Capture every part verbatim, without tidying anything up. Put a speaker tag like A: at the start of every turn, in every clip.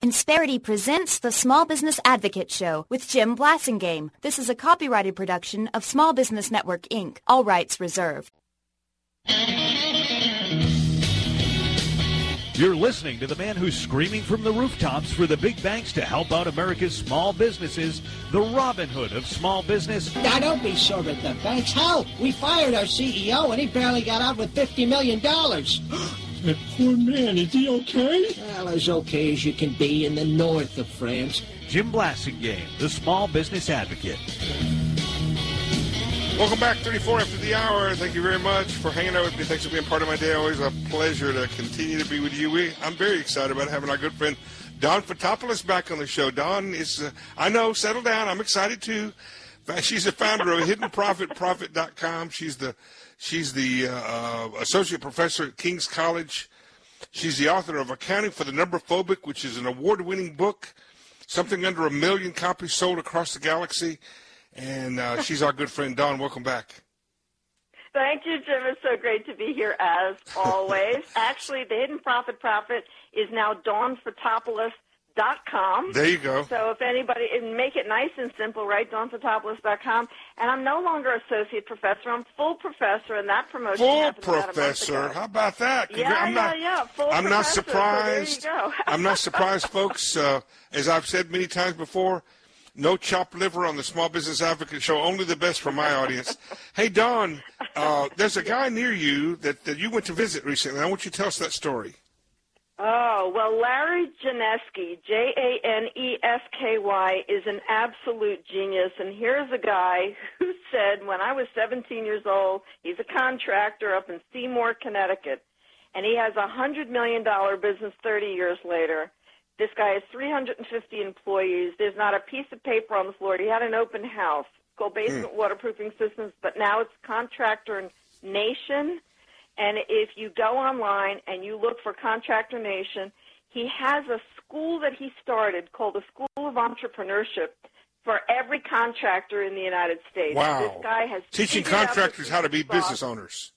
A: Insperity presents the Small Business Advocate Show with Jim Blasingame. This is a copyrighted production of Small Business Network, Incorporated. All rights reserved.
B: You're listening to the man who's screaming from the rooftops for the big banks to help out America's small businesses, the Robin Hood of small business.
C: Now, don't be sore at the banks. Hell, we fired our C E O, and he barely got out with fifty million dollars.
D: That poor man, is he okay?
C: Well, as okay as you can be in the north of France.
B: Jim Blasingame, the Small Business Advocate.
E: Welcome back, thirty-four after the hour. Thank you very much for hanging out with me. Thanks for being part of my day. Always a pleasure to continue to be with you. We, I'm very excited about having our good friend Dawn Fotopoulos back on the show. Dawn is, uh, I know, settle down. I'm excited too. She's the founder of Hidden Profit Profit dot com. She's the She's the uh, associate professor at King's College. She's the author of Accounting for the Numberphobic, which is an award-winning book, something under a million copies sold across the galaxy. And uh, she's our good friend, Dawn. Welcome back.
F: Thank you, Jim. It's so great to be here, as always. Actually, the Hidden Profit Profit is now Dawn Fotopoulos dot com.
E: There you go.
F: So if anybody, and make it nice and simple, right? Dawn Fotopoulos dot com. And I'm no longer associate professor. I'm full professor, and that promotion
E: full
F: happened about a month
E: professor.
F: ago.
E: How about that?
F: Yeah,
E: I'm
F: yeah,
E: not,
F: yeah. Full
E: I'm
F: professor.
E: not surprised.
F: So there you go.
E: I'm not surprised, folks. Uh, as I've said many times before, no chopped liver on the Small Business Advocate Show. Only the best for my audience. Hey, Dawn, uh, there's a guy near you that, that you went to visit recently. I want you to tell us that story.
F: Oh, well, Larry Janesky, J A N E S K Y, is an absolute genius. And here's a guy who said, when I was seventeen years old, he's a contractor up in Seymour, Connecticut, and he has a one hundred million dollars business thirty years later. This guy has three hundred fifty employees. There's not a piece of paper on the floor. He had an open house, called Basement mm. Waterproofing Systems, but now it's Contractor Nation. And if you go online and you look for Contractor Nation, he has a school that he started called the School of Entrepreneurship for every contractor in the United States.
E: Wow.
F: This guy has
E: teaching contractors how to be business owners.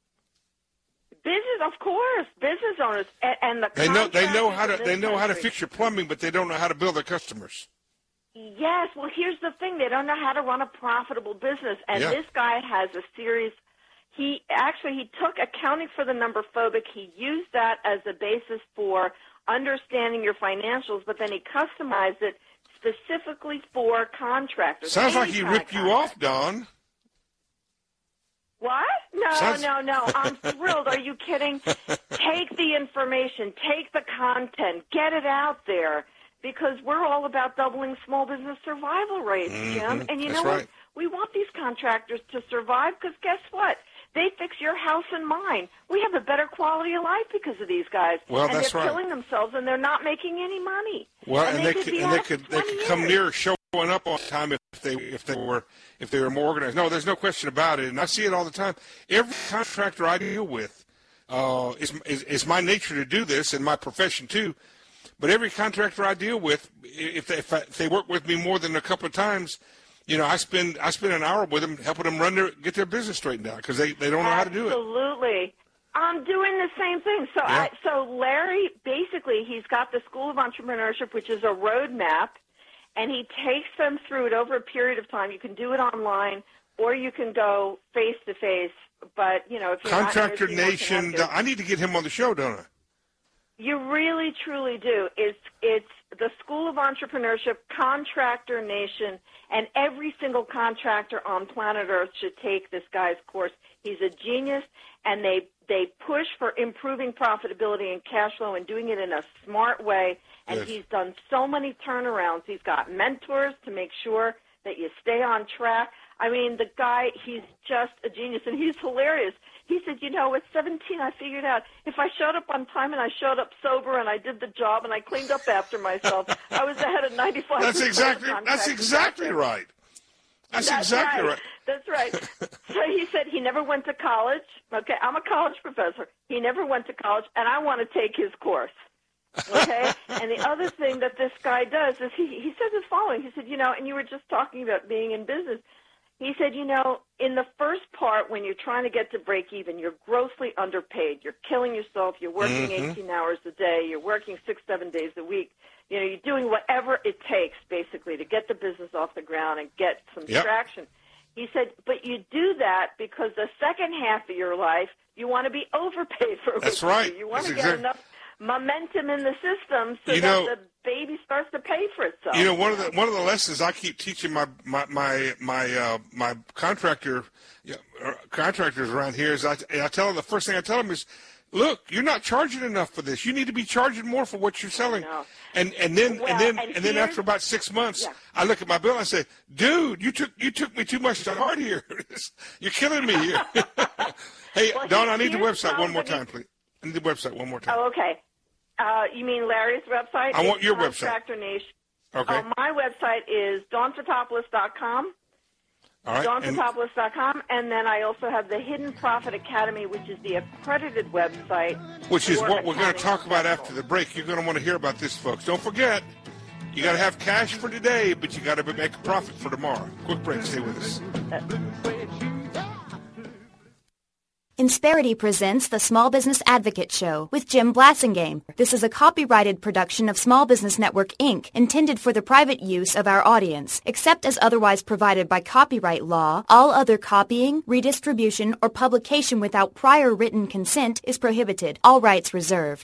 F: Business, of course, business owners, and, and the
E: they know they know how to they know
F: country.
E: how to fix your plumbing, but they don't know how to build their customers.
F: Yes, well, here's the thing: they don't know how to run a profitable business, and
E: yeah.
F: this guy has a series. He actually he took Accounting for the Numberphobic. He used that as a basis for understanding your financials, but then he customized it specifically for contractors.
E: Sounds like he ripped you off, Dawn.
F: What? No,
E: Sounds...
F: no, no. I'm thrilled. Are you kidding? Take the information. Take the content. Get it out there, because we're all about doubling small business survival rates,
E: mm-hmm.
F: Jim. And you
E: That's
F: know
E: right.
F: what? We want these contractors to survive, because guess what? They fix your house and mine. We have a better quality of life because of these guys.
E: Well,
F: and
E: that's
F: they're
E: right.
F: killing themselves, and they're not making any money.
E: Well,
F: and,
E: and
F: they,
E: they
F: could,
E: could, and they could, they could come
F: years.
E: near showing up on time if they if they were if they were more organized. No, there's no question about it, and I see it all the time. Every contractor I deal with, uh, it's, it's, it's my nature to do this, and my profession too. But every contractor I deal with, if they, if, I, if they work with me more than a couple of times, you know, I spend I spend an hour with them helping them run their get their business straightened out because they, they don't know how to do it.
F: Absolutely. I'm doing the same thing. So
E: yeah.
F: I, so Larry, basically, he's got the School of Entrepreneurship, which is a roadmap, and he takes them through it over a period of time. You can do it online, or you can go face-to-face. But, you know, if you're
E: Contractor
F: not in
E: Nation, I need to get him on the show, don't I?
F: You really, truly do. It's it's the School of Entrepreneurship, Contractor Nation, and every single contractor on planet Earth should take this guy's course. He's a genius, and they they push for improving profitability and cash flow and doing it in a smart way. And
E: yes.
F: he's done so many turnarounds. He's got mentors to make sure that you stay on track. I mean, the guy, he's just a genius, and he's hilarious. He said, you know, at seventeen, I figured out if I showed up on time and I showed up sober and I did the job and I cleaned up after myself, I was ahead of ninety-five percent.
E: That's exactly, that's exactly right. That's, that's exactly right. right.
F: That's right. So he said he never went to college. Okay, I'm a college professor. He never went to college, and I want to take his course. Okay? And the other thing that this guy does is he, he says the following. He said, you know, and you were just talking about being in business. He said, you know, in the first part, when you're trying to get to break even, you're grossly underpaid. You're killing yourself. You're working
E: mm-hmm.
F: eighteen hours a day. You're working six, seven days a week. You know, you're doing whatever it takes, basically, to get the business off the ground and get some
E: Yep.
F: traction. He said, but you do that because the second half of your life, you want to be overpaid for what
E: That's
F: you
E: right.
F: do. You want
E: That's
F: to get
E: exact-
F: enough momentum in the system so
E: You
F: that
E: know-
F: the baby starts to pay for itself.
E: You know, one of the one of the lessons I keep teaching my my my my, uh, my contractor you know, contractors around here is I, I tell them the first thing I tell them is, look, you're not charging enough for this. You need to be charging more for what you're selling.
F: No.
E: And and then
F: Well,
E: and then
F: and
E: and, then
F: here's-
E: after about six months,
F: Yeah.
E: I look at my bill and I say, dude, you took you took me too much to heart here. You're killing me here. Hey,
F: Well,
E: Don,
F: he-
E: I need the
F: here's
E: website one more
F: somebody-
E: time, please. I need the website one more time.
F: Oh, okay. Uh, you mean Larry's website?
E: I want
F: It's
E: your website.
F: Contractor Nation.
E: Okay.
F: Uh, my website is dawn fotopoulos dot com.
E: All right.
F: dawn
E: And-
F: fotopoulos dot com, and then I also have the Hidden Profit Academy, which is the accredited website.
E: Which is
F: for
E: what we're going to
F: accounting
E: talk about
F: professionals.
E: after the break. You're going to want to hear about this, folks. Don't forget, you got to have cash for today, but you got to make a profit for tomorrow. Quick break. Stay with us.
A: Insperity presents the Small Business Advocate Show with Jim Blasingame. This is a copyrighted production of Small Business Network, Incorporated, intended for the private use of our audience. Except as otherwise provided by copyright law, all other copying, redistribution, or publication without prior written consent is prohibited. All rights reserved.